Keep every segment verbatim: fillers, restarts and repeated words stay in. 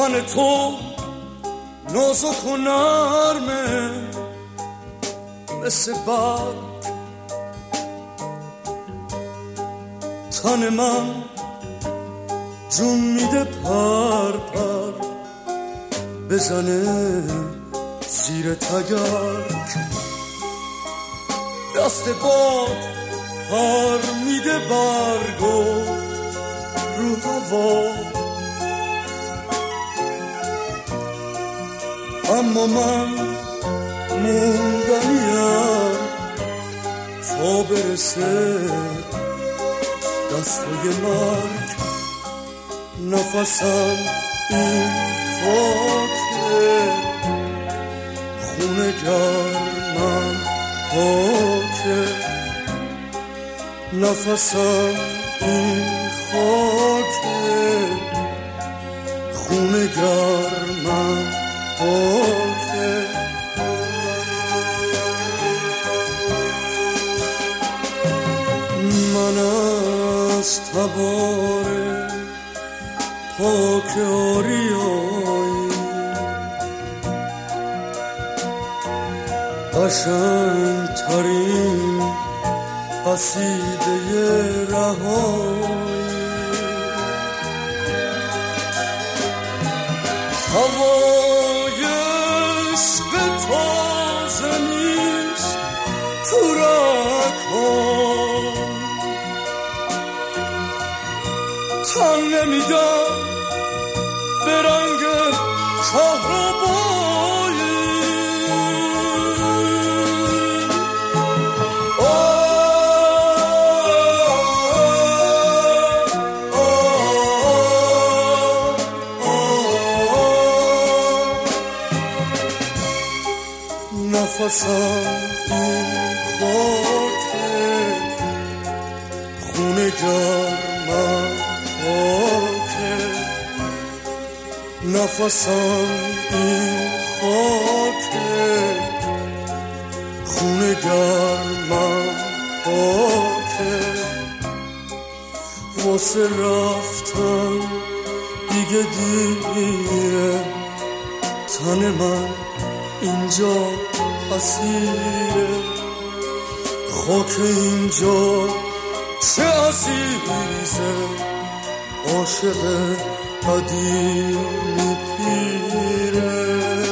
تن تو نازک و نرمه مثل برگ، تن من جون میده پر پر بزنه زیر تگرگ، دست باد پر میده برگو رو هوا، اما من موندنیم تا برسه دستای مرگ. نفسم این خاکه، خونه گرمم پاکه، نفسم این خاکه، خونه گرمم پاکه. من از تبار پاک آریایی قشنگ ترین قصیده رهایی، هوای عشق تازه نیست تو رگ‌هام، تن نمیدم به رنگ کهربایی. نفسم این خاکه، خونه گرمم پاکه، نفسم این خاکه، خونه گرمم پاکه. واسه رفتن دیگه دیره، تن من اینجا اسیره، خاک اینجا چه عزیزه، عاشق قدیمی پیره.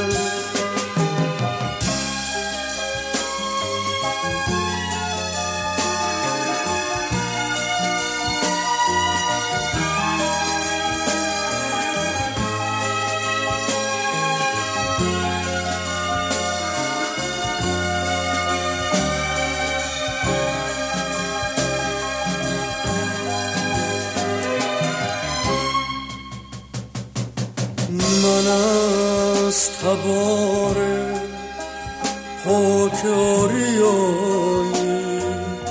من از تبار پاک آریایی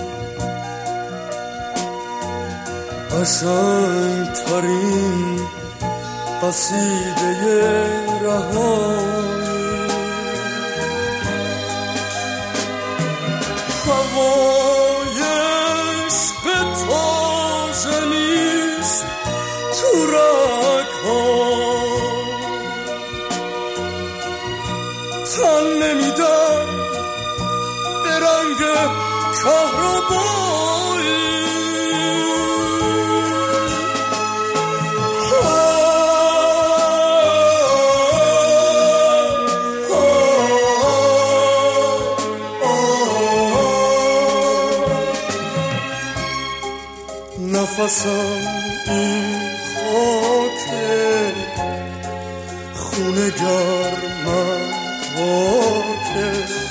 قشنگ ترین قصیده رهایی، هوای عشق تازه نیست تو رگ‌هام، تن نمیدم به رنگ کهربایی. نفسم این خاکه، خونه گرمم پاکه،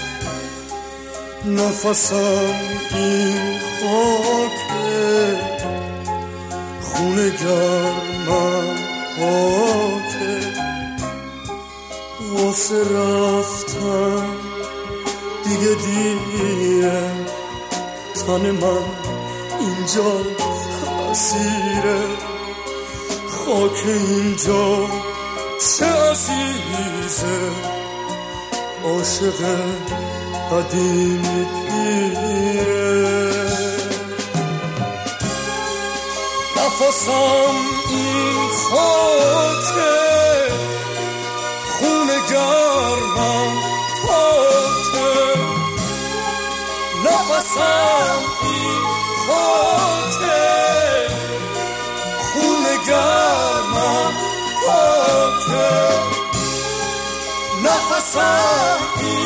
نفسم این خاکه، خونه گرمم پاکه. واسه رفتن دیگه دیره، تن من اینجا اسیره، خاک اینجا چه عزیزه، عاشق قدیمی پیره. نفسم این خاکه، نفسم